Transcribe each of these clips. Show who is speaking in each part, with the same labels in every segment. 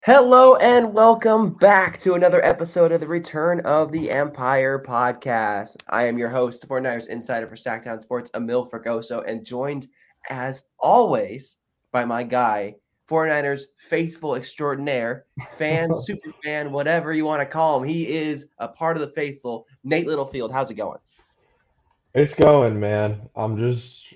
Speaker 1: Hello and welcome back to another episode of the Return of the Empire podcast. I am your host, 49ers Insider for Stackdown Sports, Emil Fergoso, and joined as always by my guy, 49ers faithful extraordinaire, fan, super fan, whatever you want to call him. He is a part of the faithful, Nate Littlefield. How's it going?
Speaker 2: It's going, man. I'm just,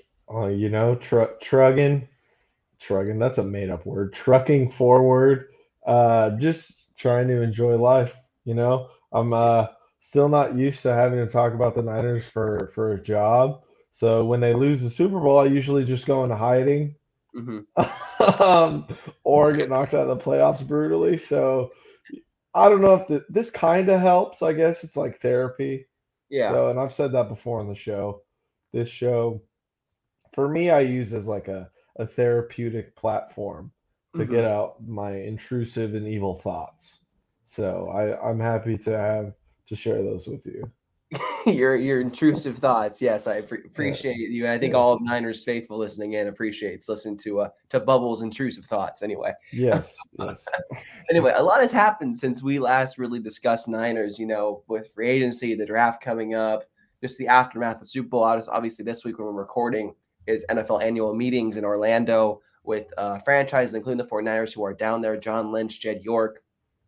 Speaker 2: trugging. That's a made up word. Trucking forward. Just trying to enjoy life. I'm still not used to having to talk about the Niners for a job. So when they lose the Super Bowl, I usually just go into hiding,
Speaker 1: Hmm.
Speaker 2: um, or get knocked out of the playoffs brutally. So I don't know if this kind of helps. I guess it's like therapy.
Speaker 1: Yeah.
Speaker 2: So, and I've said that before on the show. This show, for me, I use as like a therapeutic platform to get
Speaker 1: Hmm.
Speaker 2: out my intrusive and evil thoughts. So I'm happy to have to share those with you.
Speaker 1: Your intrusive thoughts. Yes, I
Speaker 2: Yeah,
Speaker 1: appreciate you. And I think
Speaker 2: yes,
Speaker 1: all of Niners faithful listening in appreciates listening to Bubbles' intrusive thoughts. Anyway,
Speaker 2: yes.
Speaker 1: anyway, a lot has happened since we last really discussed Niners. With free agency, the draft coming up, just the aftermath of Super Bowl. Obviously, this week when we're recording is NFL annual meetings in Orlando with franchises, including the 49ers who are down there. John Lynch, Jed York,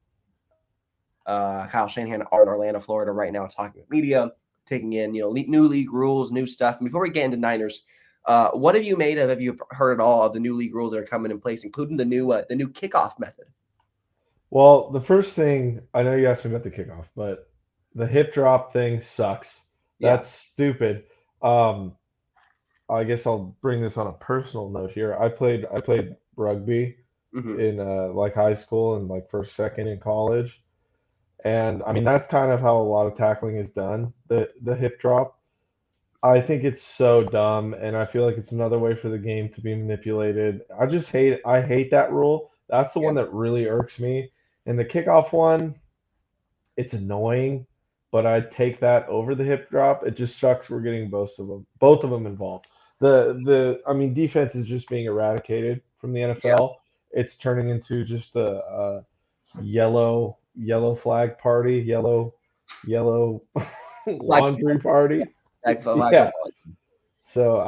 Speaker 1: Kyle Shanahan are in Orlando, Florida right now, talking with media, taking in new league rules, new stuff. And before we get into Niners, what have you made of? Have you heard at all of the new league rules that are coming in place, including the new kickoff method?
Speaker 2: Well, the first thing I know you asked me about the kickoff, but the hip drop thing sucks.
Speaker 1: Yeah.
Speaker 2: That's stupid. Um, I guess I'll bring this on a personal note here. I played rugby
Speaker 1: Hmm.
Speaker 2: in like high school and like first, second in college. And I mean that's kind of how a lot of tackling is done, the hip drop. I think it's so dumb and I feel like it's another way for the game to be manipulated. I hate that rule. That's the
Speaker 1: Yeah.
Speaker 2: one that really irks me. And the kickoff one, it's annoying, but I'd take that over the hip drop. It just sucks we're getting both of them involved. I mean defense is just being eradicated from the
Speaker 1: Yeah.
Speaker 2: NFL. It's turning into just a yellow flag party, yellow
Speaker 1: Flag
Speaker 2: laundry
Speaker 1: football. Yeah.
Speaker 2: party.
Speaker 1: Flag
Speaker 2: Yeah.
Speaker 1: football.
Speaker 2: So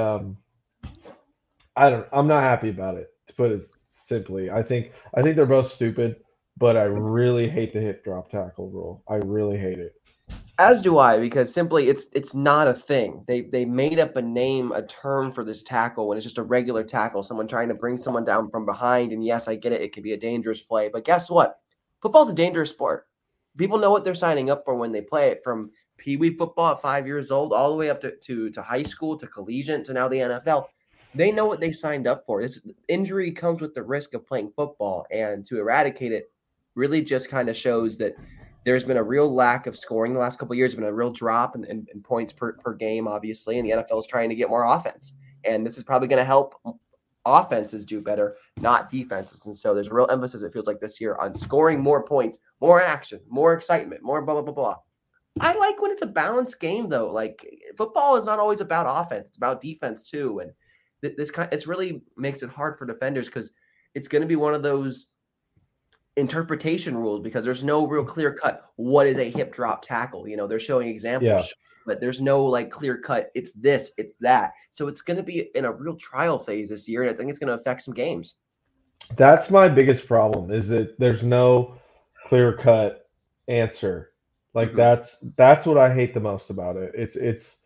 Speaker 2: I'm not happy about it, to put it simply. I think they're both stupid, but I really hate the hip drop tackle rule. I really hate it.
Speaker 1: As do I, because simply it's not a thing. They made up a name, a term for this tackle when it's just a regular tackle, someone trying to bring someone down from behind. And yes, I get it, it can be a dangerous play, but guess what? Football's a dangerous sport. People know what they're signing up for when they play it, from pee wee football at 5 years old all the way up to high school, to collegiate, to now the NFL. They know what they signed up for. This injury comes with the risk of playing football, and to eradicate it really just kind of shows that there's been a real lack of scoring the last couple of years. There's been a real drop in points per game, obviously, and the NFL is trying to get more offense. And this is probably going to help offenses do better, not defenses. And so there's a real emphasis, it feels like this year, on scoring more points, more action, more excitement, more blah, blah, blah, blah. I like when it's a balanced game, though. Like, football is not always about offense, it's about defense, too. And it's really makes it hard for defenders, because it's going to be one of those interpretation rules, because there's no real clear cut what is a hip drop tackle. They're showing
Speaker 2: Yeah.
Speaker 1: examples, but there's no like clear cut it's this, it's that. So it's going to be in a real trial phase this year, and I think it's going to affect some games.
Speaker 2: That's my biggest problem is that there's no clear cut answer. Like
Speaker 1: Hmm.
Speaker 2: that's what I hate the most about it. It's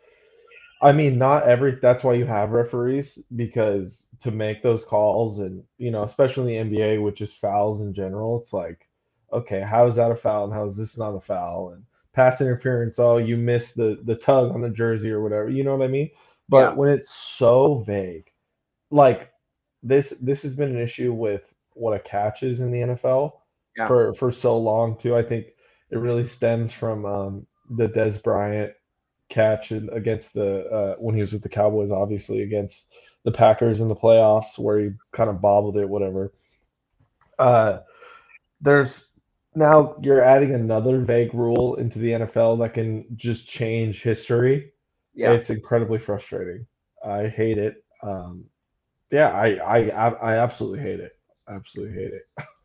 Speaker 2: I mean, not every. That's why you have referees, because to make those calls, and especially in the NBA, which is fouls in general. It's like, okay, how is that a foul, and how is this not a foul? And pass interference. Oh, you missed the tug on the jersey or whatever. You know what I mean?
Speaker 1: Yeah.
Speaker 2: But when it's so vague, like this has been an issue with what a catch is in the NFL
Speaker 1: Yeah.
Speaker 2: for so long too. I think it really stems from the Des Bryant catch against the when he was with the Cowboys, obviously against the Packers in the playoffs, where he kind of bobbled it, whatever. Uh, there's Now you're adding another vague rule into the NFL that can just change history.
Speaker 1: Yeah.
Speaker 2: It's incredibly frustrating. I hate it. Yeah, I absolutely hate it. Absolutely hate it.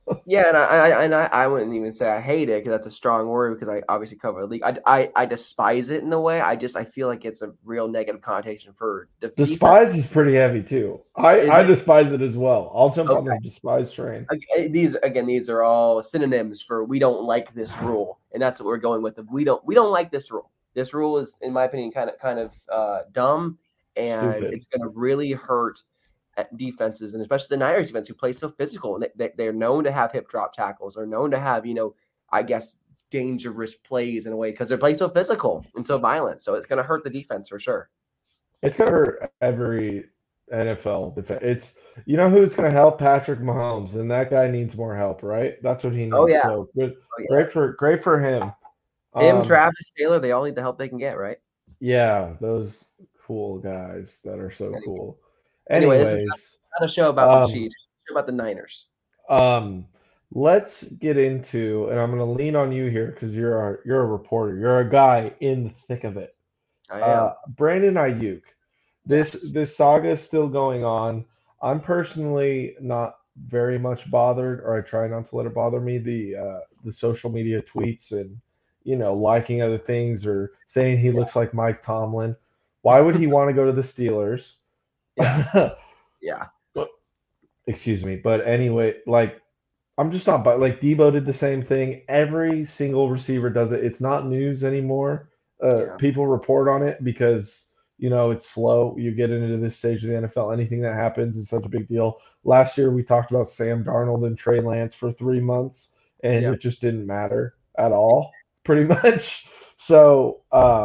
Speaker 1: Yeah, and I wouldn't even say I hate it because that's a strong word because I obviously cover the league. I despise it in a way. I feel like it's a real negative connotation for the defense.
Speaker 2: Despise is pretty heavy too. I
Speaker 1: Is it
Speaker 2: despise it as well. I'll jump on the
Speaker 1: okay?
Speaker 2: despise train.
Speaker 1: These are all synonyms for we don't like this rule, and that's what we're going with. We don't like this rule. This rule is, in my opinion, kind of dumb, and
Speaker 2: Stupid.
Speaker 1: it's going to really hurt defenses, and especially the Niners defense, who play so physical, and they're known to have hip drop tackles. They're known to have, I guess, dangerous plays in a way because they're playing so physical and so violent. So it's going to hurt the defense for sure.
Speaker 2: It's gonna hurt every NFL defense. It's you know who's gonna help Patrick Mahomes, and that guy needs more help, right? That's what he
Speaker 1: Oh
Speaker 2: needs.
Speaker 1: yeah,
Speaker 2: So good,
Speaker 1: oh yeah.
Speaker 2: great for him.
Speaker 1: Him,
Speaker 2: Um,
Speaker 1: Travis Taylor, they all need the help they can get, right?
Speaker 2: yeah, those cool guys that are so cool.
Speaker 1: Anyway, this is
Speaker 2: Anyways,
Speaker 1: not a show about the
Speaker 2: um,
Speaker 1: Chiefs. It's a show about the Niners.
Speaker 2: um, let's get into, and I'm gonna lean on you here because you're a reporter, you're a guy in the thick of it.
Speaker 1: I am.
Speaker 2: Brandon Ayuk. This
Speaker 1: Yes.
Speaker 2: this saga is still going on. I'm personally not very much bothered, or I try not to let it bother me. The social media tweets and liking other things or saying he looks like Mike Tomlin. Why would he want to go to the Steelers?
Speaker 1: Yeah. Yeah.
Speaker 2: Excuse me, but anyway, like I'm just not. But like Debo did the same thing. Every single receiver does it. It's not news anymore.
Speaker 1: Yeah.
Speaker 2: People report on it because it's slow. You get into this stage of the NFL, anything that happens is such a big deal. Last year we talked about Sam Darnold and Trey Lance for 3 months, and
Speaker 1: Yeah.
Speaker 2: it just didn't matter at all, pretty much. So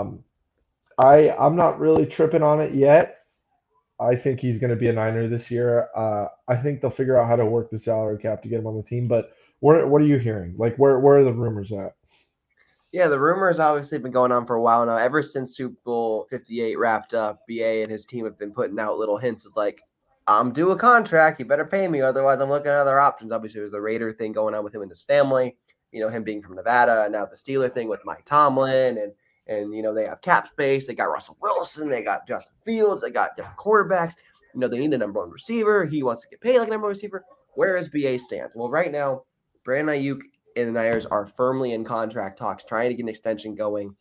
Speaker 2: I'm not really tripping on it yet. I think he's going to be a Niner this year. I think they'll figure out how to work the salary cap to get him on the team. But what are you hearing? Like, where are the rumors at?
Speaker 1: Yeah, the rumors obviously been going on for a while now. Ever since Super Bowl 58 wrapped up, BA and his team have been putting out little hints of like, I'm due a contract. You better pay me. Otherwise, I'm looking at other options. Obviously, there's the Raider thing going on with him and his family. Him being from Nevada, and now the Steeler thing with Mike Tomlin, and they have cap space. They got Russell Wilson. They got Justin Fields. They got different quarterbacks. They need a number one receiver. He wants to get paid like a number one receiver. Where is BA stand? Well, right now, Brandon Ayuk and the Niners are firmly in contract talks, trying to get an extension going.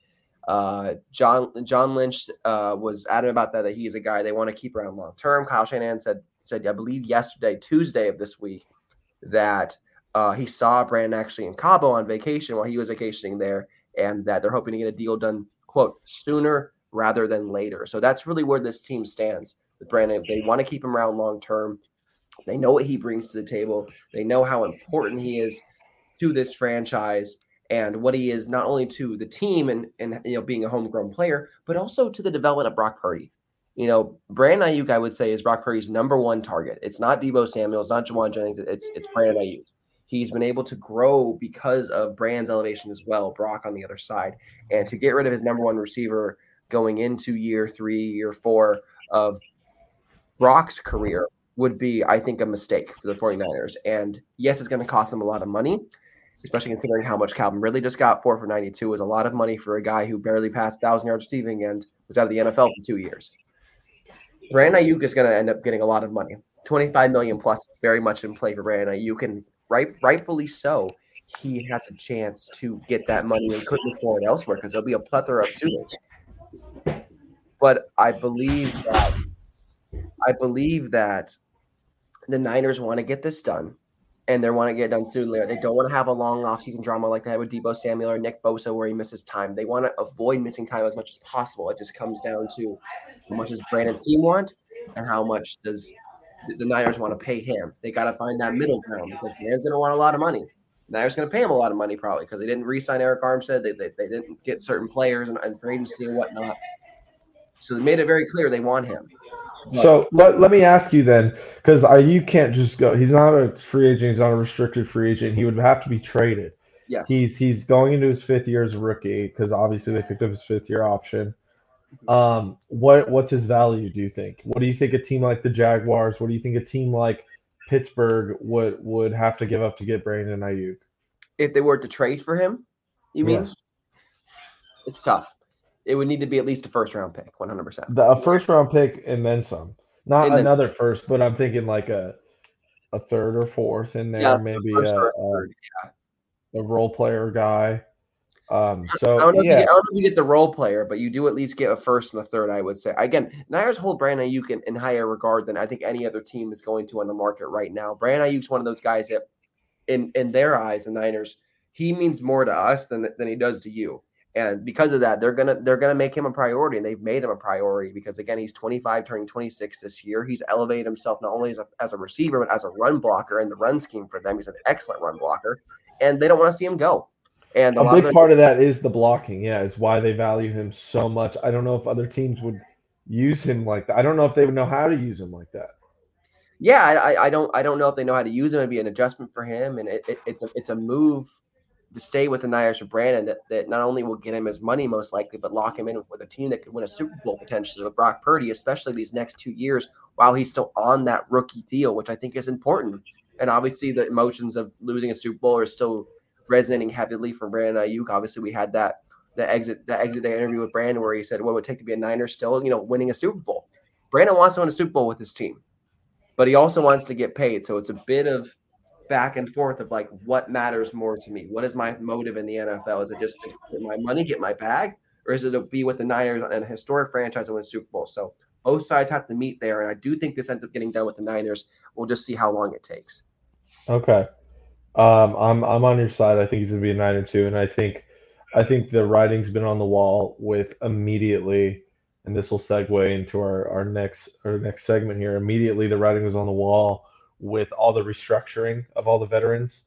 Speaker 1: John Lynch was adamant about that he's a guy they want to keep around long term. Kyle Shanahan said, I believe Tuesday of this week, that he saw Brandon actually in Cabo on vacation while he was vacationing there, and that they're hoping to get a deal done, quote, sooner rather than later. So that's really where this team stands with Brandon. They want to keep him around long term. They know what he brings to the table. They know how important he is to this franchise and what he is not only to the team and being a homegrown player, but also to the development of Brock Purdy. Brandon Ayuk, I would say, is Brock Purdy's number one target. It's not Deebo Samuel, it's not Jawan Jennings, it's Brandon Ayuk. He's been able to grow because of Brand's elevation as well, Brock on the other side. And to get rid of his number one receiver going into year 3, year 4 of Brock's career would be, I think, a mistake for the 49ers. And yes, it's going to cost them a lot of money, especially considering how much Calvin Ridley just got. 4 for 92 is a lot of money for a guy who barely passed 1,000 yards receiving and was out of the NFL for 2 years. Brandon Ayuk is going to end up getting a lot of money. $25 million plus is very much in play for Brandon Ayuk, and rightfully so. He has a chance to get that money and couldn't afford it elsewhere because there'll be a plethora of suitors. But I believe that the Niners want to get this done, and they want to get it done soon. They don't want to have a long offseason drama like they had with Deebo Samuel or Nick Bosa where he misses time. They want to avoid missing time as much as possible. It just comes down to how much does Brandon's team want and how much does the Niners want to pay him. They got to find that middle ground because Brandon's going to want a lot of money. The Niners going to pay him a lot of money probably because they didn't re-sign Eric Armstead. They didn't get certain players and free agency and whatnot. So they made it very clear they want him.
Speaker 2: So let me ask you then, because you can't just go. He's not a free agent. He's not a restricted free agent. He would have to be traded.
Speaker 1: Yes.
Speaker 2: He's going into his 5th year as a rookie because obviously they picked up his 5th year option. What's his value? Do you think? What do you think a team like the Jaguars? What do you think a team like Pittsburgh would have to give up to get Brandon Ayuk?
Speaker 1: If they were to trade for him, you mean?
Speaker 2: Yes.
Speaker 1: It's tough. It would need to be at least a first-round pick, 100%.
Speaker 2: A first-round pick and then some. Not another first, but I'm thinking like a a third or fourth in
Speaker 1: Yeah,
Speaker 2: there, maybe
Speaker 1: first or third.
Speaker 2: a role player guy.
Speaker 1: I
Speaker 2: So
Speaker 1: don't know if you
Speaker 2: yeah,
Speaker 1: get, I don't know if you get the role player, but you do at least get a first and a third, I would say. Again, Niners hold Brandon Ayuk in higher regard than I think any other team is going to on the market right now. Brandon Ayuk's one of those guys that, in their eyes, the Niners, he means more to us than he does to you. And because of that, they're gonna make him a priority, and they've made him a priority because again, he's 25, turning 26 this year. He's elevated himself not only as a receiver but as a run blocker in the run scheme for them. He's an excellent run blocker, and they don't want to see him go. And a
Speaker 2: a
Speaker 1: lot of
Speaker 2: big
Speaker 1: their
Speaker 2: part of that is the blocking. Yeah, is why they value him so much. I don't know if other teams would use him like that. I don't know if they would know how to use him like that.
Speaker 1: Yeah, I don't know if they know how to use him. It'd be an adjustment for him, and it's a move to stay with the Niners for Brandon that not only will get him his money most likely, but lock him in with a team that could win a Super Bowl potentially with Brock Purdy, especially these next 2 years while he's still on that rookie deal, which I think is important. And obviously, the emotions of losing a Super Bowl are still resonating heavily for Brandon Ayuk. Obviously, we had the exit day interview with Brandon where he said what it would take to be a Niner still, winning a Super Bowl. Brandon wants to win a Super Bowl with his team, but he also wants to get paid. So it's a bit of back and forth of like, what matters more to me? What is my motive in the NFL? Is it just to get my money, get my bag, or is it to be with the Niners and a historic franchise and win Super Bowl? So both sides have to meet there, and I do think this ends up getting done with the Niners. We'll just see how long it takes.
Speaker 2: Okay. I'm on your side. I think he's gonna be a 9-2, and I think the writing's been on the wall with immediately, and this will segue into our next segment here. Immediately, the writing was on the wall with all the restructuring of all the veterans.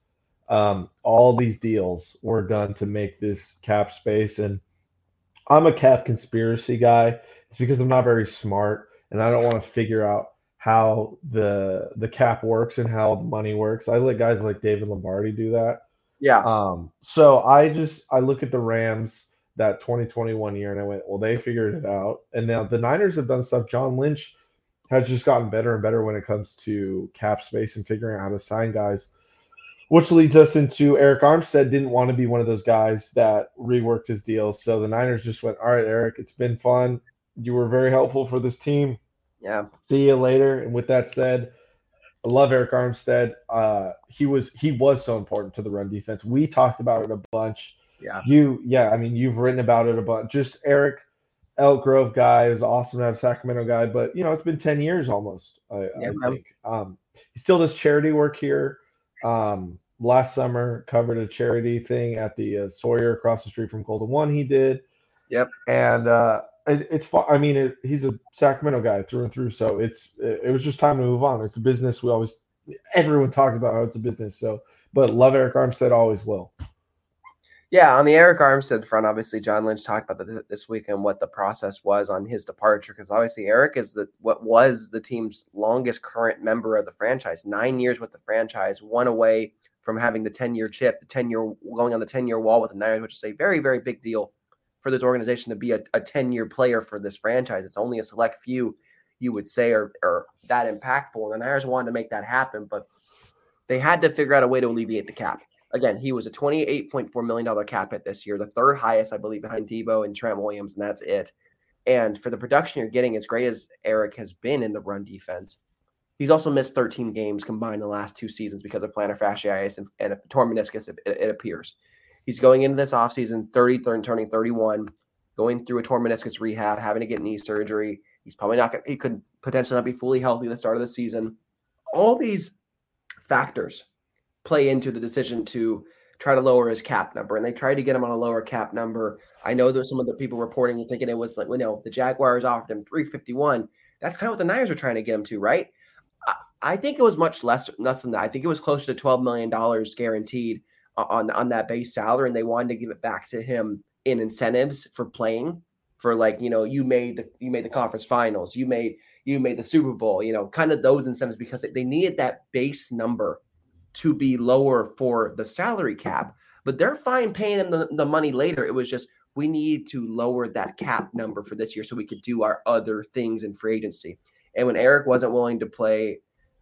Speaker 2: All these deals were done to make this cap space, and I'm a cap conspiracy guy. It's because I'm not very smart, and I don't want to figure out how the cap works and how the money works. I let guys like David Lombardi do that.
Speaker 1: Yeah,
Speaker 2: So I look at the Rams that 2021 year and I went, well, they figured it out. And now the Niners have done stuff. John Lynch has just gotten better and better when it comes to cap space and figuring out how to sign guys, which leads us into Eric Armstead didn't want to be one of those guys that reworked his deals. So the Niners just went, all right, Eric, it's been fun. You were very helpful for this team.
Speaker 1: yeah,
Speaker 2: See you later. And with that said, I love Eric Armstead. He was so important to the run defense. We talked about it a bunch.
Speaker 1: yeah,
Speaker 2: I mean, you've written about it a bunch. Just Eric, Elk Grove guy. It was awesome to have Sacramento guy, but it's been 10 years almost. I
Speaker 1: yeah, man.
Speaker 2: think he still does charity work here. Last summer, covered a charity thing at the Sawyer across the street from Golden One. He did.
Speaker 1: Yep.
Speaker 2: And it's fun. I mean, he's a Sacramento guy through and through. So it was just time to move on. It's a business. Everyone talks about how it's a business. So, but love Eric Armstead, always will.
Speaker 1: Yeah, on the Eric Armstead front, obviously John Lynch talked about this week and what the process was on his departure, because obviously Eric is what was the team's longest current member of the franchise, 9 years with the franchise, one away from having the 10-year chip, going on the 10-year wall with the Niners, which is a very, very big deal for this organization to be a 10-year player for this franchise. It's only a select few, you would say, are that impactful. And the Niners wanted to make that happen, but they had to figure out a way to alleviate the cap. Again, he was a $28.4 million cap hit this year, the third highest, I believe, behind Debo and Trent Williams, and that's it. And for the production you're getting, as great as Eric has been in the run defense, he's also missed 13 games combined in the last 2 seasons because of plantar fasciitis and a torn meniscus, it appears. He's going into this offseason 30, turning 31, going through a torn meniscus rehab, having to get knee surgery. He's probably not – he could potentially not be fully healthy at the start of the season. All these factors play into the decision to try to lower his cap number, and they tried to get him on a lower cap number. I know there's some of the people reporting and thinking it was like, the Jaguars offered him $351. That's kind of what the Niners were trying to get him to, right? I think it was much less than that. I think it was closer to $12 million guaranteed on that base salary, and they wanted to give it back to him in incentives for playing, for you made the conference finals, you made the Super Bowl, kind of those incentives, because they needed that base number to be lower for the salary cap, but they're fine paying him the money later. It was just, we need to lower that cap number for this year so we could do our other things in free agency. And when Eric wasn't willing to play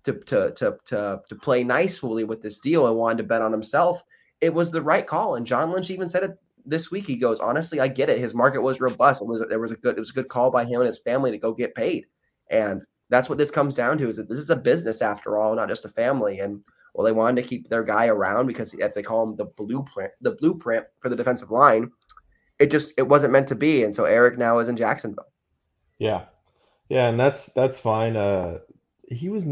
Speaker 1: play nicely with this deal and wanted to bet on himself, it was the right call. And John Lynch even said it this week. He goes, honestly, I get it. His market was robust. It was a good call by him and his family to go get paid. And That's what this comes down to, is that this is a business after all, not just a family. And well, they wanted to keep their guy around because, as they call him, the blueprint for the defensive line. It wasn't meant to be. And so Eric now is in Jacksonville.
Speaker 2: Yeah. Yeah, and that's fine. He was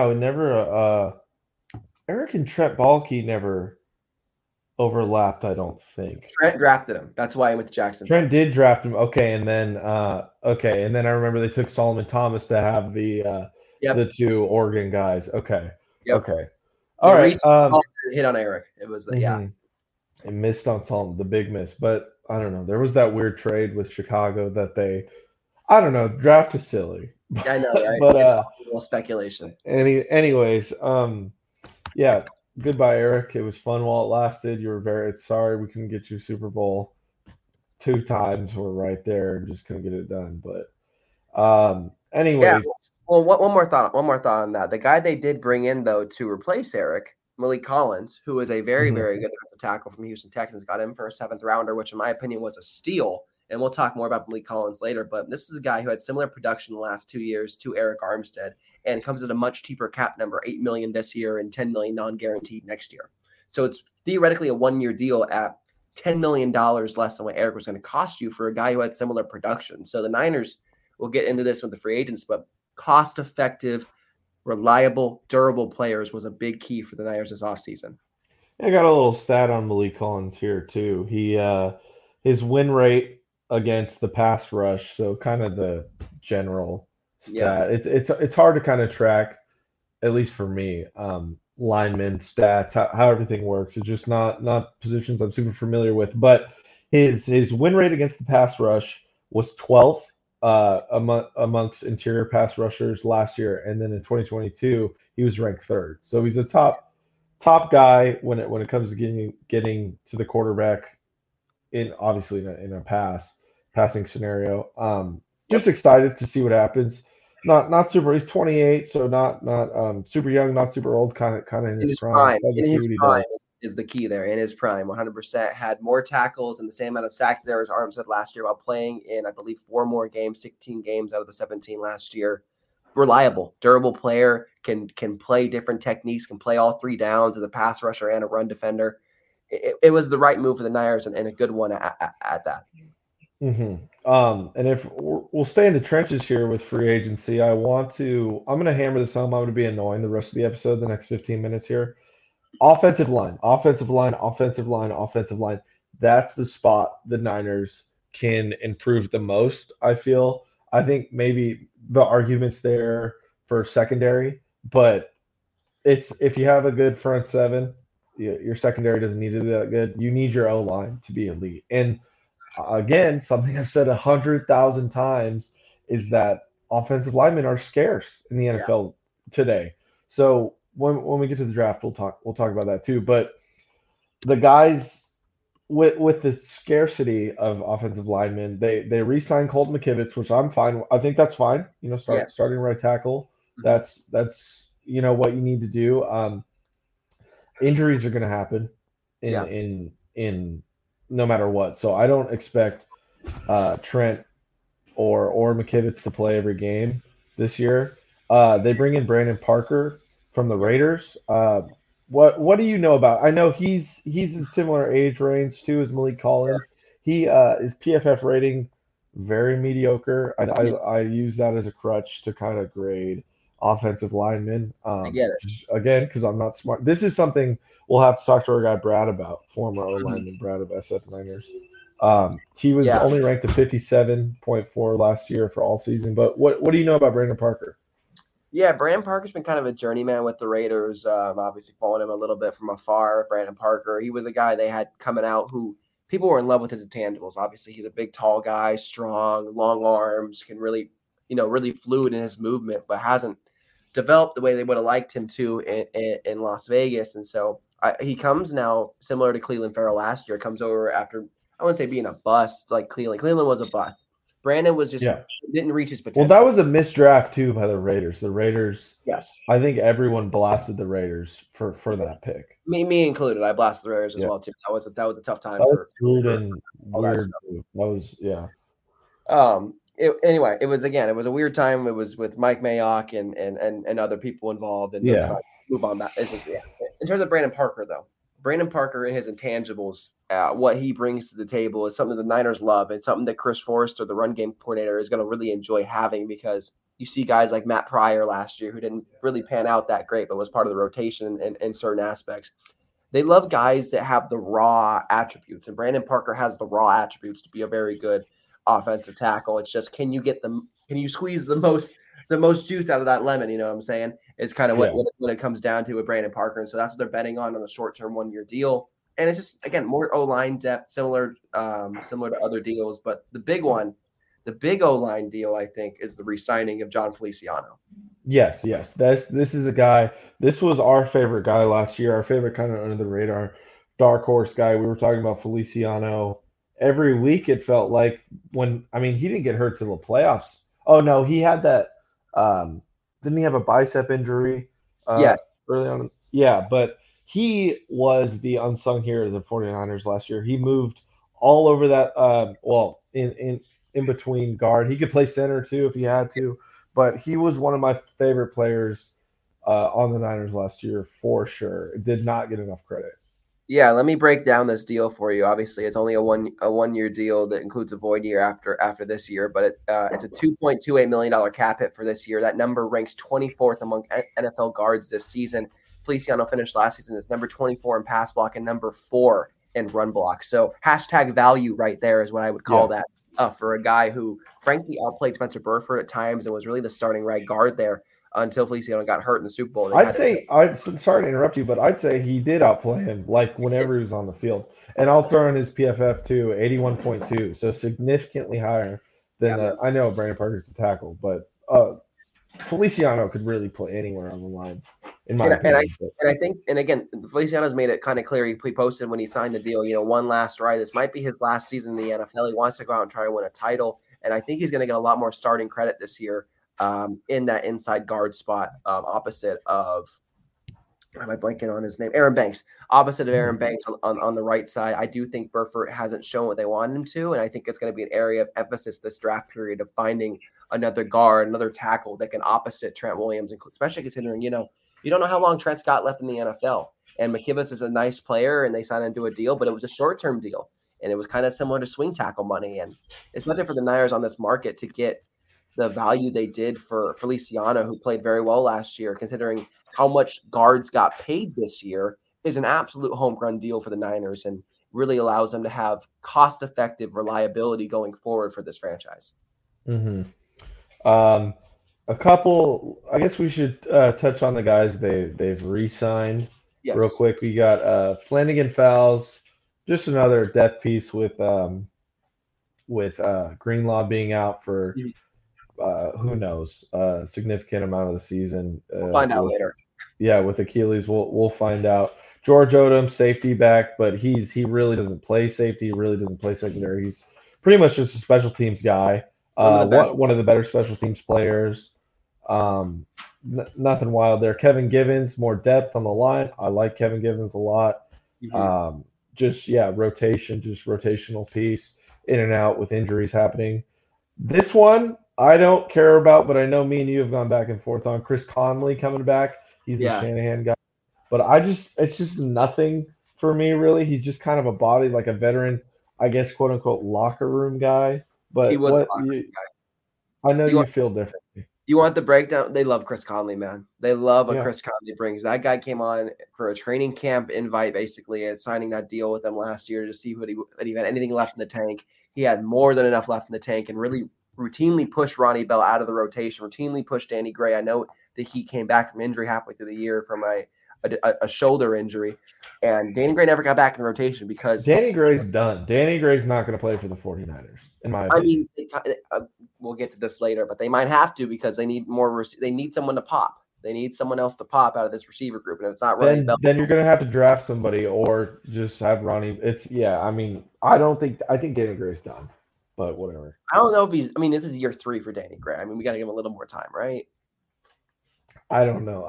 Speaker 2: never Eric and Trent Baalke never overlapped, I don't think.
Speaker 1: Trent drafted him. That's why I went to Jacksonville.
Speaker 2: Trent did draft him. Okay, and then I remember they took Solomon Thomas to have the two Oregon guys. Okay.
Speaker 1: Yep.
Speaker 2: Okay. All right.
Speaker 1: Hit on Eric. It was
Speaker 2: and missed on Solomon, the big miss. But I don't know. There was that weird trade with Chicago that they, I don't know, draft is silly.
Speaker 1: I know, right?
Speaker 2: But
Speaker 1: it's a little speculation.
Speaker 2: Anyways, yeah. Goodbye, Eric. It was fun while it lasted. You were very sorry we couldn't get you Super Bowl 2 times. We're right there and just couldn't get it done. But anyways.
Speaker 1: Yeah. Well, one more thought on that. The guy they did bring in, though, to replace Eric, Malik Collins, who is a very, very good tackle from Houston Texans, got him for a 7th rounder, which in my opinion was a steal. And we'll talk more about Malik Collins later. But this is a guy who had similar production the last 2 years to Eric Armstead, and comes at a much cheaper cap number, $8 million this year and $10 million non-guaranteed next year. So it's theoretically a 1-year deal at $10 million less than what Eric was going to cost you for a guy who had similar production. So the Niners will get into this with the free agents, but cost-effective, reliable, durable players was a big key for the Niners this offseason.
Speaker 2: I got a little stat on Malik Collins here too. He his win rate against the pass rush, so kind of the general stat. It's hard to kind of track, at least for me, lineman stats, how everything works. It's just not positions I'm super familiar with. But his win rate against the pass rush was 12th amongst interior pass rushers last year, and then in 2022 he was ranked 3rd. So he's a top guy when it comes to getting to the quarterback in a passing scenario. Just excited to see what happens. Not super. He's 28, so not super young, not super old. Kind of in his prime.
Speaker 1: In his prime is the key there. In his prime, 100% had more tackles and the same amount of sacks there as Armstead last year, while playing in, I believe, 4 more games, 16 games out of the 17 last year. Reliable, durable player, can play different techniques, can play all 3 downs as a pass rusher and a run defender. It was the right move for the Niners, and a good one at that.
Speaker 2: And if we'll stay in the trenches here with free agency, I'm going to hammer this home. I'm going to be annoying the rest of the episode, the next 15 minutes here. Offensive line. That's the spot the Niners can improve the most, I feel. I think maybe the argument's there for secondary, but if you have a good front 7, your secondary doesn't need to be that good. You need your O-line to be elite. And again, something I've said 100,000 times is that offensive linemen are scarce in the NFL today. So when we get to the draft, we'll talk about that too. But the guys with the scarcity of offensive linemen, they re-signed Colton McKivitz, which I'm fine. I think that's fine. Starting right tackle. That's what you need to do. Injuries are going to happen in no matter what. So I don't expect Trent or McKivitz to play every game this year. They bring in Brandon Parker from the Raiders. What do you know about? I know he's in similar age range too as Malik Collins. He is PFF rating very mediocre. I use that as a crutch to kind of grade offensive linemen.
Speaker 1: I get it.
Speaker 2: Again, because I'm not smart. This is something we'll have to talk to our guy Brad about, former O-lineman Brad of SF Niners. He was only ranked at 57.4 last year for all season. But what do you know about Brandon Parker?
Speaker 1: Yeah, Brandon Parker's been kind of a journeyman with the Raiders. Obviously following him a little bit from afar. Brandon Parker, he was a guy they had coming out who people were in love with his intangibles. Obviously, he's a big, tall guy, strong, long arms, can really fluid in his movement, but hasn't developed the way they would have liked him to in Las Vegas. And so he comes now, similar to Clelin Ferrell last year, comes over after, I wouldn't say being a bust like Clelin. Clelin was a bust. Brandon was just didn't reach his potential.
Speaker 2: Well, that was a misdraft too by the Raiders. The Raiders,
Speaker 1: yes,
Speaker 2: I think everyone blasted the Raiders for that pick.
Speaker 1: Me included. I blasted the Raiders as well too. That was a tough time
Speaker 2: for weird. That was
Speaker 1: Anyway, it was a weird time. It was with Mike Mayock and other people involved. And let's
Speaker 2: Yeah.
Speaker 1: not move on that. In terms of Brandon Parker, though, Brandon Parker and his intangibles, what he brings to the table is something the Niners love, and something that Chris Forrester, the run game coordinator, is going to really enjoy having, because you see guys like Matt Pryor last year who didn't really pan out that great, but was part of the rotation in certain aspects. They love guys that have the raw attributes, and Brandon Parker has the raw attributes to be a very good offensive tackle. It's just, can you squeeze the most juice out of that lemon? You know what I'm saying? It's kind of what it comes down to with Brandon Parker. And so that's what they're betting on the short-term 1-year deal. And it's just, again, more O-line depth, similar to other deals. But the big O-line deal, I think, is the re-signing of John Feliciano.
Speaker 2: Yes. This is a guy. This was our favorite guy last year. Our favorite kind of under the radar, dark horse guy. We were talking about Feliciano every week. It felt like he didn't get hurt till the playoffs. Oh no, he had that. Didn't he have a bicep injury?
Speaker 1: Yes.
Speaker 2: Early on. Yeah, but he was the unsung hero of the 49ers last year. He moved all over that. In between guard, he could play center too if he had to. But he was one of my favorite players on the Niners last year for sure. Did not get enough credit.
Speaker 1: Yeah, let me break down this deal for you. Obviously, it's only a 1-year deal that includes a void year after this year, but it's a $2.28 million cap hit for this year. That number ranks 24th among NFL guards this season. Feliciano finished last season as number 24 in pass block and number 4 in run block. So hashtag value right there is what I would call that for a guy who, frankly, outplayed Spencer Burford at times and was really the starting right guard there until Feliciano got hurt in the Super Bowl.
Speaker 2: Sorry to interrupt you, but I'd say he did outplay him, like whenever he was on the field. And I'll throw in his PFF too, 81.2, so significantly higher than I know Brandon Parker's a tackle, but Feliciano could really play anywhere on the line, in my opinion.
Speaker 1: I think, and again, Feliciano's made it kind of clear. He posted when he signed the deal, one last ride. This might be his last season in the NFL. He wants to go out and try to win a title, and I think he's going to get a lot more starting credit this year. In that inside guard spot, opposite of, am I blanking on his name? Aaron Banks. Opposite of Aaron Banks on the right side. I do think Burford hasn't shown what they wanted him to, and I think it's going to be an area of emphasis this draft period of finding another guard, another tackle that can opposite Trent Williams, especially considering, you don't know how long Trent's got left in the NFL. And McKivitz is a nice player, and they signed him to a deal, but it was a short-term deal, and it was kind of similar to swing tackle money. And it's nothing for the Niners on this market to get the value they did for Feliciano, who played very well last year, considering how much guards got paid this year, is an absolute home run deal for the Niners and really allows them to have cost-effective reliability going forward for this franchise.
Speaker 2: Mm-hmm. A couple, I guess we should touch on the guys they've re-signed real quick. We got Flanagan Fowles, just another depth piece with Greenlaw being out for who knows, a significant amount of the season.
Speaker 1: We'll find out later.
Speaker 2: Yeah, with Achilles, we'll find out. George Odom, safety back, but he really doesn't play safety. He really doesn't play secondary. He's pretty much just a special teams guy. One of the better special teams players. Nothing wild there. Kevin Givens, more depth on the line. I like Kevin Givens a lot. Mm-hmm. Rotational piece, in and out with injuries happening. This one I don't care about, but I know me and you have gone back and forth on Chris Conley coming back. He's a Shanahan guy. But it's just nothing for me, really. He's just kind of a body, like a veteran, I guess, quote unquote, locker room guy. But
Speaker 1: he was a locker room guy.
Speaker 2: I know you feel differently.
Speaker 1: You want the breakdown? They love Chris Conley, man. They love what Chris Conley brings. That guy came on for a training camp invite, basically, and signing that deal with them last year to see if he had anything left in the tank. He had more than enough left in the tank and really routinely pushed Ronnie Bell out of the rotation, routinely pushed Danny Gray. I know that he came back from injury halfway through the year from a shoulder injury, and Danny Gray never got back in the rotation because
Speaker 2: Danny Gray's done. Danny Gray's not going to play for the 49ers, in my opinion.
Speaker 1: I mean, we'll get to this later, but they might have to because they need more. They need someone to pop. They need someone else to pop out of this receiver group, and if it's not Ronnie Bell,
Speaker 2: then you're going to have to draft somebody or just have Ronnie. I think Danny Gray's done, but whatever.
Speaker 1: I don't know if he's. I mean, this is year 3 for Danny Gray. I mean, we got to give him a little more time, right?
Speaker 2: I don't know.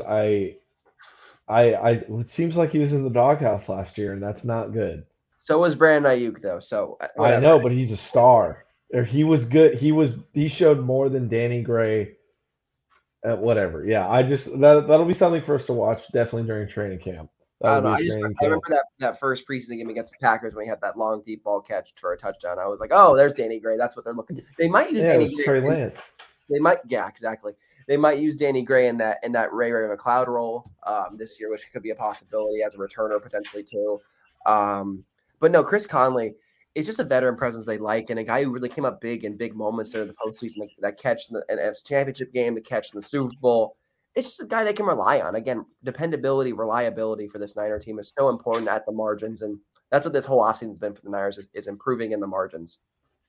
Speaker 2: It seems like he was in the doghouse last year, and that's not good.
Speaker 1: So was Brandon Ayuk, though. So
Speaker 2: whatever. I know, but he's a star. Or he was good. He showed more than Danny Gray. Whatever. Yeah, that'll be something for us to watch definitely during training camp.
Speaker 1: I
Speaker 2: That'll
Speaker 1: don't know.
Speaker 2: be a training
Speaker 1: I
Speaker 2: camp.
Speaker 1: remember that first preseason game against the Packers when he had that long deep ball catch for a touchdown. I was like, oh, there's Danny Gray. That's what they're looking. They might use
Speaker 2: Yeah, it
Speaker 1: Danny
Speaker 2: was
Speaker 1: Gray.
Speaker 2: Trey Lance.
Speaker 1: Yeah, exactly. They might use Danny Gray in that Ray McCloud role this year, which could be a possibility as a returner potentially too. But no, Chris Conley is just a veteran presence they like, and a guy who really came up big in big moments during the postseason, like that catch in the NFC Championship game, the catch in the Super Bowl. It's just a guy they can rely on. Again, dependability, reliability for this Niner team is so important at the margins, and that's what this whole offseason has been for the Niners is improving in the margins.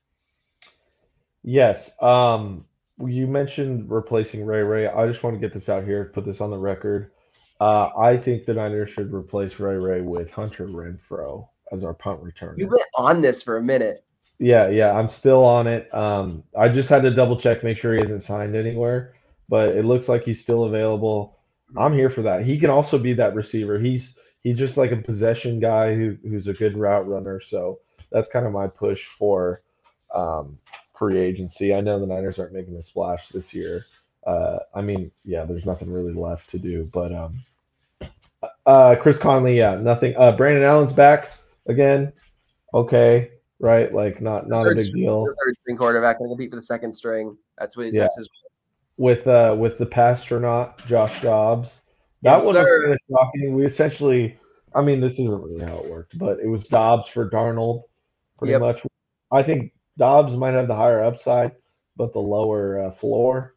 Speaker 2: Yes. You mentioned replacing Ray. I just want to get this out here, put this on the record. I think the Niners should replace Ray with Hunter Renfrow as our punt returner.
Speaker 1: You've been on this for a minute.
Speaker 2: Yeah, I'm still on it. I just had to double check, make sure he hasn't signed anywhere, but it looks like he's still available. I'm here for that. He can also be that receiver. He's just like a possession guy who's a good route runner. So that's kind of my push for free agency. I know the Niners aren't making a splash this year. There's nothing really left to do, but Chris Conley, nothing. Brandon Allen's back again. Okay. Right, like not a big deal.
Speaker 1: The third string quarterback going to compete for the second string. That's what he says.
Speaker 2: With the pastronaut Josh Dobbs, that one was kind of shocking. We essentially, this isn't really how it worked, but it was Dobbs for Darnold, pretty much. I think Dobbs might have the higher upside, but the lower floor.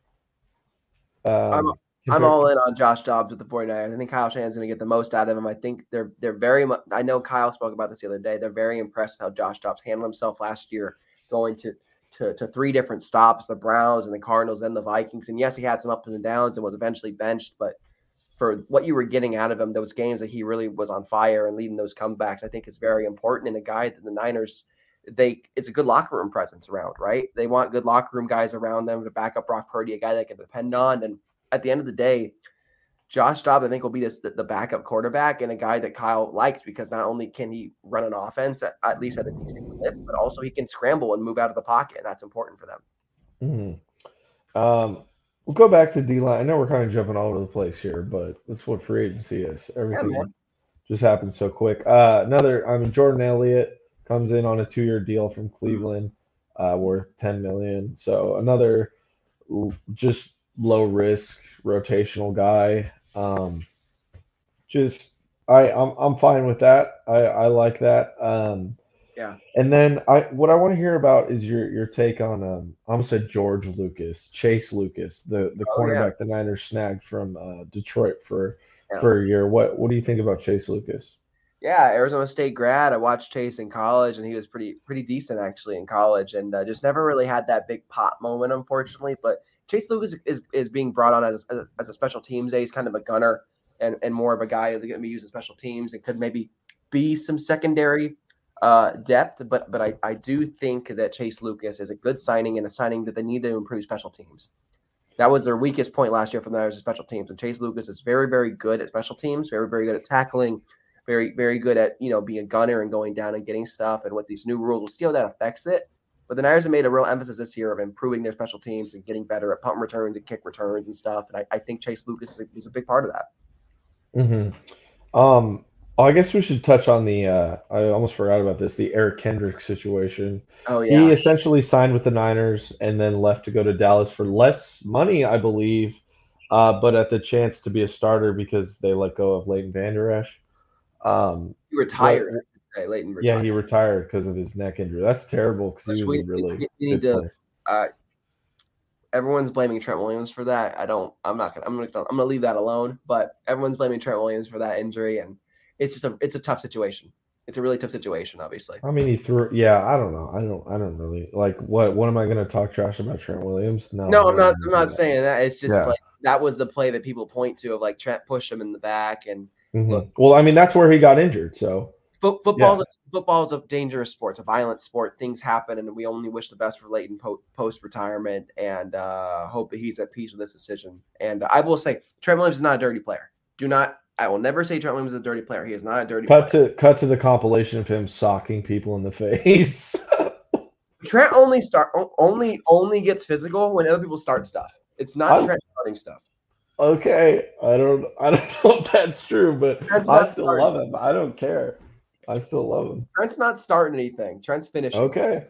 Speaker 1: I'm all in on Josh Dobbs with the 49ers. I think Kyle Shanahan's going to get the most out of him. I think they're very much – I know Kyle spoke about this the other day. They're very impressed with how Josh Dobbs handled himself last year, going to three different stops, the Browns and the Cardinals and the Vikings. And, yes, he had some ups and downs and was eventually benched. But for what you were getting out of him, those games that he really was on fire and leading those comebacks, I think is very important. And a guy that the Niners – it's a good locker room presence around, right? They want good locker room guys around them to back up Brock Purdy, a guy they can depend on. And at the end of the day, Josh Dobbs, I think, will be the backup quarterback and a guy that Kyle likes because not only can he run an offense at least at a decent clip, but also he can scramble and move out of the pocket, and that's important for them.
Speaker 2: Mm-hmm. We'll go back to D-line. I know we're kind of jumping all over the place here, but that's what free agency is. Everything just happens so quick. Jordan Elliott comes in on a 2-year deal from Cleveland, worth $10 million. So another just low risk rotational guy. I'm fine with that. I like that. And then what I want to hear about is your take on I almost said Chase Lucas, the cornerback the Niners snagged from Detroit for a year. What do you think about Chase Lucas?
Speaker 1: Yeah, Arizona State grad. I watched Chase in college, and he was pretty decent actually in college, and just never really had that big pop moment, unfortunately. But Chase Lucas is being brought on as a special teams day. He's kind of a gunner and more of a guy that's going to be using special teams and could maybe be some secondary depth. But I do think that Chase Lucas is a good signing and a signing that they need to improve special teams. That was their weakest point last year for the Niners, special teams. And Chase Lucas is very, very good at special teams, very, very good at tackling, very, very good at, being a gunner and going down and getting stuff. And with these new rules, we'll see how that affects it. But the Niners have made a real emphasis this year of improving their special teams and getting better at punt returns and kick returns and stuff. And I think Chase Lucas is a big part of that.
Speaker 2: Mm-hmm. I guess we should touch on I almost forgot about this, the Eric Kendricks situation.
Speaker 1: Oh, yeah.
Speaker 2: He essentially signed with the Niners and then left to go to Dallas for less money, I believe, but at the chance to be a starter because they let go of Leighton Vander Esch.
Speaker 1: He retired. Leighton retired.
Speaker 2: Yeah, he retired because of his neck injury. That's terrible because he was a really good player.
Speaker 1: Everyone's blaming Trent Williams for that. I'm gonna leave that alone. But everyone's blaming Trent Williams for that injury, and it's a tough situation. It's a really tough situation, obviously.
Speaker 2: I mean, he threw. Yeah, I don't know. I don't really like. What am I going to talk trash about Trent Williams?
Speaker 1: No, I'm not saying that. It's just like that was the play that people point to of like Trent pushed him in the back and.
Speaker 2: Mm-hmm. Well, I mean, that's where he got injured. So
Speaker 1: football is a dangerous sport. It's a violent sport. Things happen, and we only wish the best for Leighton post retirement, and hope that he's at peace with this decision. And I will say, Trent Williams is not a dirty player. I will never say Trent Williams is a dirty player. He is not a dirty player.
Speaker 2: Cut to the compilation of him socking people in the face.
Speaker 1: Trent only gets physical when other people start stuff. It's not Trent starting stuff.
Speaker 2: Okay, I don't know if that's true, but I still love him. I don't care. I still love him.
Speaker 1: Trent's not starting anything. Trent's finishing.
Speaker 2: Okay.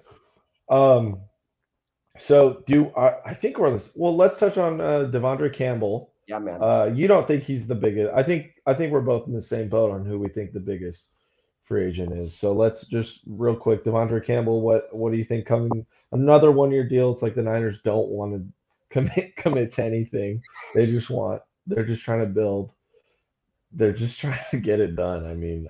Speaker 2: So I think we're on this. Well, let's touch on Devondre Campbell.
Speaker 1: Yeah, man.
Speaker 2: You don't think he's the biggest? I think we're both in the same boat on who we think the biggest free agent is. So let's just real quick, Devondre Campbell. What do you think coming? Another 1-year deal. It's like the Niners don't want to commit to anything. They're just trying to build. They're just trying to get it done. I mean,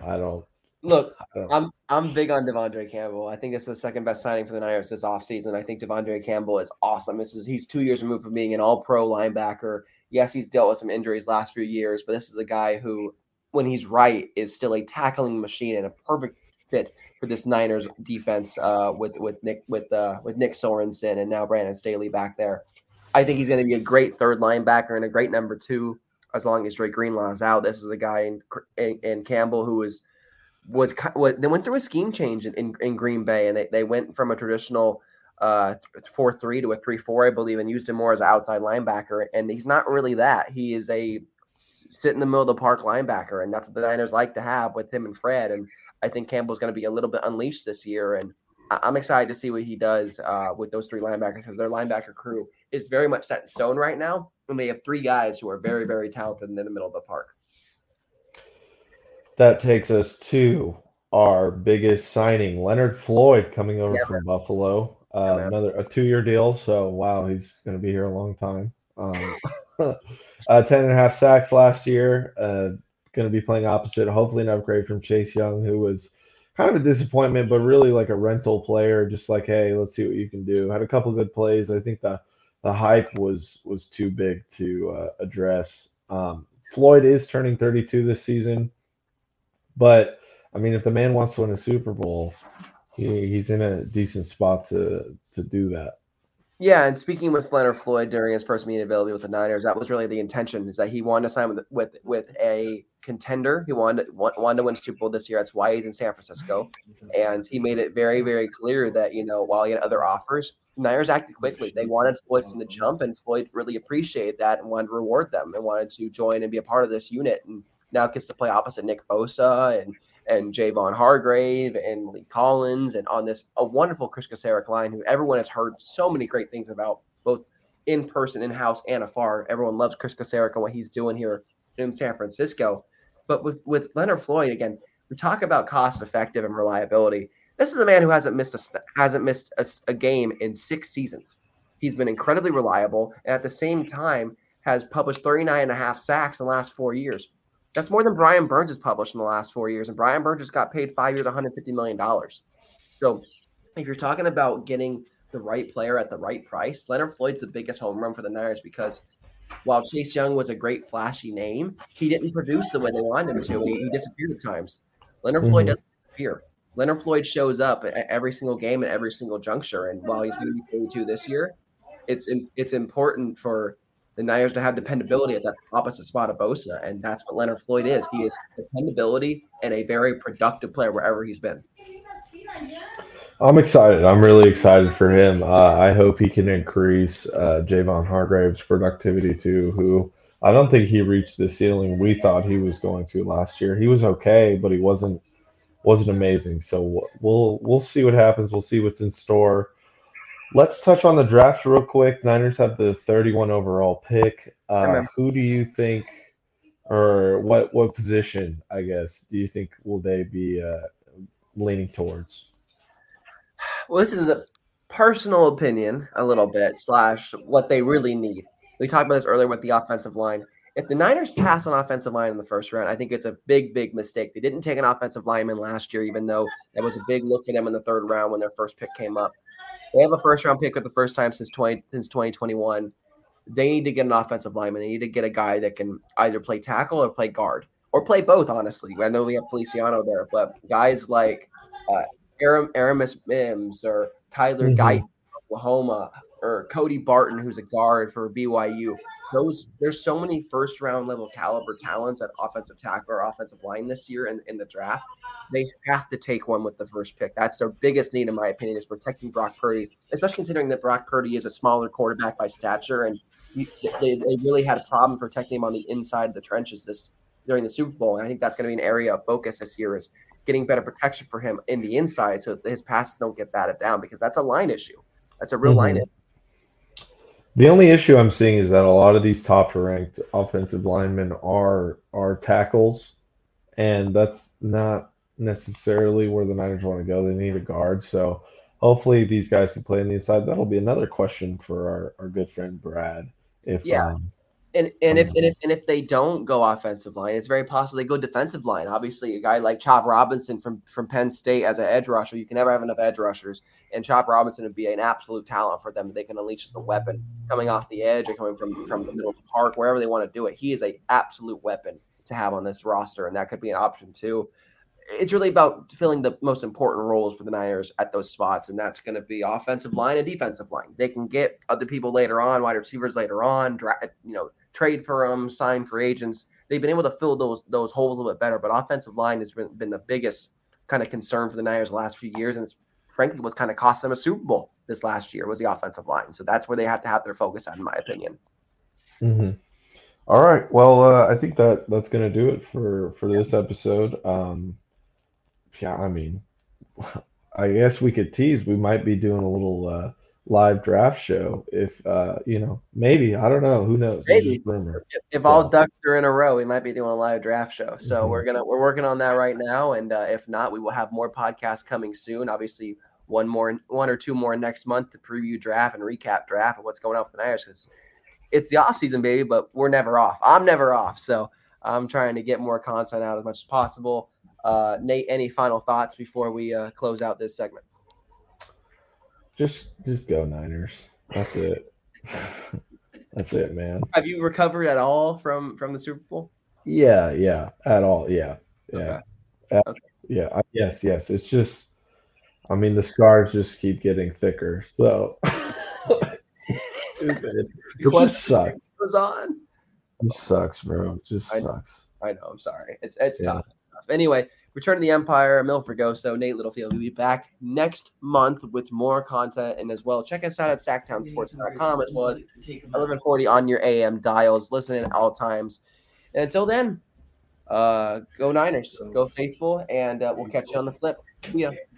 Speaker 1: I'm big on Devondre Campbell. I think it's the second best signing for the Niners this offseason. I think Devondre Campbell is awesome. He's 2 years removed from being an all-pro linebacker. Yes, he's dealt with some injuries last few years, but this is a guy who, when he's right, is still a tackling machine and a perfect fit for this Niners defense with Nick Sorensen and now Brandon Staley back there. I think he's going to be a great third linebacker and a great number 2 as long as Drake Greenlaw is out. This is a guy in Campbell who they went through a scheme change in Green Bay, and they went from a traditional 4-3 to a 3-4, I believe, and used him more as an outside linebacker. And he's not really that. He is a sit in the middle of the park linebacker, and that's what the Niners like to have with him and Fred. And I think Campbell's going to be a little bit unleashed this year, and I'm excited to see what he does with those 3 linebackers, because their linebacker crew is very much set in stone right now, and they have 3 guys who are very, very talented in the middle of the park.
Speaker 2: That takes us to our biggest signing, Leonard Floyd, coming over from Buffalo. Another 2-year deal. So, wow, he's going to be here a long time. 10.5 sacks last year. Going to be playing opposite. Hopefully an upgrade from Chase Young, who was kind of a disappointment, but really like a rental player. Just like, hey, let's see what you can do. Had a couple good plays. I think the hype was too big to address. Floyd is turning 32 this season. But, I mean, if the man wants to win a Super Bowl, he's in a decent spot to do that.
Speaker 1: Yeah, and speaking with Leonard Floyd during his first meeting availability with the Niners, that was really the intention, is that he wanted to sign with a contender. He wanted to win a Super Bowl this year. That's why he's in San Francisco. And he made it very, very clear that, while he had other offers, the Niners acted quickly. They wanted Floyd from the jump, and Floyd really appreciated that and wanted to reward them and wanted to join and be a part of this unit. And now gets to play opposite Nick Bosa and Javon Hargrave and Lee Collins, and on a wonderful Chris Kaserik line, who everyone has heard so many great things about, both in person, in-house, and afar. Everyone loves Chris Kaserik and what he's doing here in San Francisco. But with Leonard Floyd, again, we talk about cost-effective and reliability. This is a man who hasn't missed a game in 6 seasons. He's been incredibly reliable, and at the same time has published 39.5 sacks in the last 4 years. That's more than Brian Burns has published in the last 4 years, and Brian Burns just got paid 5 years, $150 million. So if you're talking about getting the right player at the right price, Leonard Floyd's the biggest home run for the Niners, because while Chase Young was a great flashy name, he didn't produce the way they wanted him to. He disappeared at times. Leonard Floyd doesn't disappear. Leonard Floyd shows up at every single game at every single juncture, and while he's going to be 32 this year, it's important for the Niners to have dependability at that opposite spot of Bosa, and that's what Leonard Floyd is. He is dependability and a very productive player wherever he's been.
Speaker 2: I'm excited. I'm really excited for him. I hope he can increase Javon Hargrave's productivity too, who I don't think he reached the ceiling we thought he was going to last year. He was okay, but he wasn't amazing. So we'll see what happens. We'll see what's in store. Let's touch on the draft real quick. Niners have the 31 overall pick. Who do you think, or what position, I guess, do you think will they be leaning towards?
Speaker 1: Well, this is a personal opinion a little bit / what they really need. We talked about this earlier with the offensive line. If the Niners pass on offensive line in the first round, I think it's a big, big mistake. They didn't take an offensive lineman last year, even though that was a big look for them in the third round when their first pick came up. They have a first-round pick for the first time since 2021. They need to get an offensive lineman. They need to get a guy that can either play tackle or play guard, or play both, honestly. I know we have Feliciano there, but guys like Aramis Mims or Tyler Guyton from Oklahoma, or Cody Barton, who's a guard for BYU. there's so many first round level caliber talents at offensive tackle or offensive line this year in the draft. They have to take one with the first pick. That's their biggest need, in my opinion, is protecting Brock Purdy, especially considering that Brock Purdy is a smaller quarterback by stature, and they really had a problem protecting him on the inside of the trenches during the Super Bowl. And I think that's going to be an area of focus this year, is getting better protection for him in the inside so his passes don't get batted down, because that's a line issue. That's a real line issue.
Speaker 2: The only issue I'm seeing is that a lot of these top-ranked offensive linemen are tackles, and that's not necessarily where the Niners want to go. They need a guard, so hopefully these guys can play on the inside. That'll be another question for our good friend Brad. If
Speaker 1: if they don't go offensive line, it's very possible they go defensive line. Obviously, a guy like Chop Robinson from Penn State as an edge rusher, you can never have enough edge rushers, and Chop Robinson would be an absolute talent for them. They can unleash as a weapon coming off the edge or coming from the middle of the park, wherever they want to do it. He is an absolute weapon to have on this roster, and that could be an option too. It's really about filling the most important roles for the Niners at those spots, and that's going to be offensive line and defensive line. They can get other people later on, wide receivers later on, trade for them, sign for agents. They've been able to fill those holes a little bit better, but offensive line has been the biggest kind of concern for the Niners the last few years, and it's frankly what's kind of cost them a Super Bowl this last year was the offensive line. So that's where they have to have their focus on, in my opinion.
Speaker 2: Mm-hmm. All right. Well, I think that's going to do it for this episode. Yeah, I mean, I guess we could tease. We might be doing a little live draft show if, maybe. I don't know. Who knows?
Speaker 1: Maybe. If all ducks are in a row, we might be doing a live draft show. So we're working on that right now. And if not, we will have more podcasts coming soon. Obviously, one or two more next month to preview draft and recap draft and what's going on with the Niners. Because it's the off season, baby, but we're never off. I'm never off. So I'm trying to get more content out as much as possible. Nate, any final thoughts before we close out this segment?
Speaker 2: Just go Niners. That's it. That's it, man.
Speaker 1: Have you recovered at all from the Super Bowl?
Speaker 2: Yeah, at all. Yeah.
Speaker 1: Okay.
Speaker 2: Yeah. Yes. It's just, I mean, the scars just keep getting thicker. So it just sucks. It sucks, bro. It just sucks.
Speaker 1: I know. I'm sorry. It's tough. Anyway, Return to the Empire, Mil Fergoso, Nate Littlefield. We'll be back next month with more content, and as well, check us out at SacktownSports.com as well as 1140 on your AM dials. Listen at all times. And until then, go Niners, go faithful, and we'll catch you on the flip. See ya.